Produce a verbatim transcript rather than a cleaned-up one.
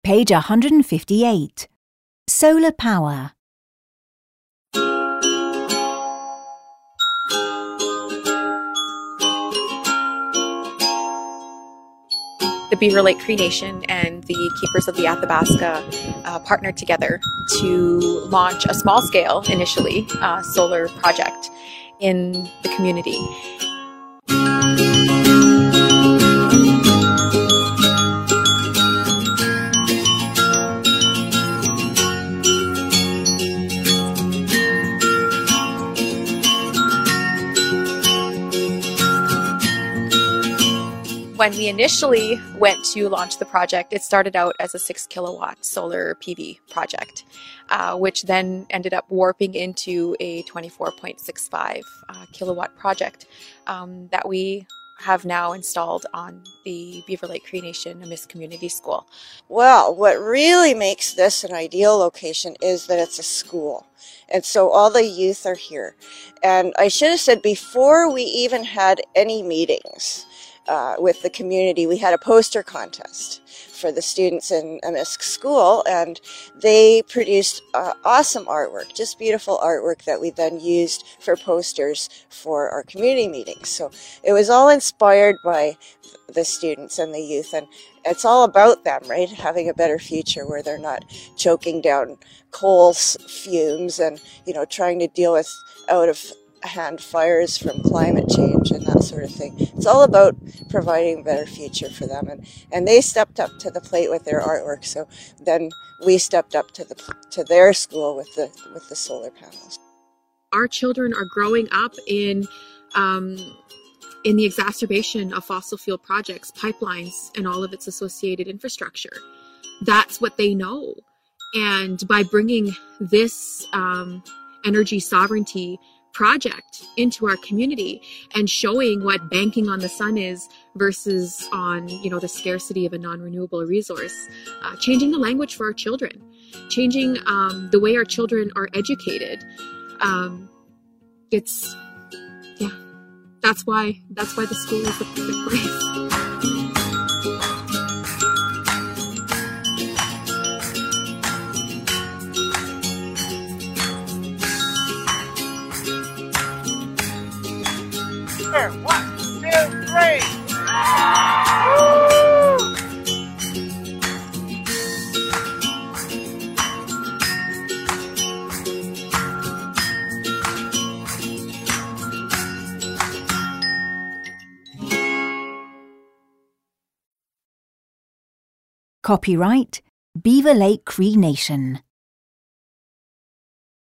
Page one hundred fifty-eight. Solar power. The Beaver Lake Cree Nation and the Keepers of the Athabasca uh, partnered together to launch a small-scale, initially, uh, solar project in the community. When we initially went to launch the project, it started out as a six kilowatt solar P V project, uh, which then ended up warping into a twenty-four point six five uh, kilowatt project um, that we have now installed on the Beaver Lake Cree Nation Amisk Community School. Well, what really makes this an ideal location is that it's a school. And so all the youth are here. And I should have said before we even had any meetings, Uh, with the community, we had a poster contest for the students in Amisk School, and they produced uh, awesome artwork, just beautiful artwork that we then used for posters for our community meetings. So it was all inspired by the students and the youth, and it's all about them, right? Having a better future where they're not choking down coal fumes and, you know, trying to deal with out of hand fires from climate change and that sort of thing. It's all about providing a better future for them, and and they stepped up to the plate with their artwork. So then we stepped up to the to their school with the with the solar panels. Our children are growing up in um, in the exacerbation of fossil fuel projects, pipelines, and all of its associated infrastructure. That's what they know, and by bringing this um, energy sovereignty project into our community and showing what banking on the sun is versus on, you know, the scarcity of a non-renewable resource, uh, changing the language for our children, changing um, the way our children are educated. Um, it's, yeah, that's why, that's why the school is the perfect place. One, two, three. Copyright Beaver Lake Cree Nation.